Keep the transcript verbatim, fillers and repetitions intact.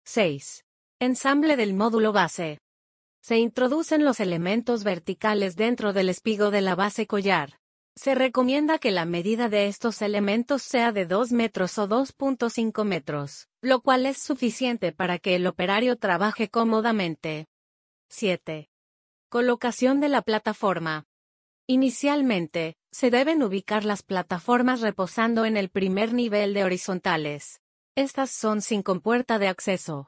seis. Ensamble del módulo base. Se introducen los elementos verticales dentro del espigo de la base collar. Se recomienda que la medida de estos elementos sea de dos metros o dos punto cinco metros, lo cual es suficiente para que el operario trabaje cómodamente. siete. Colocación de la plataforma. Inicialmente, se deben ubicar las plataformas reposando en el primer nivel de horizontales. Estas son sin compuerta de acceso.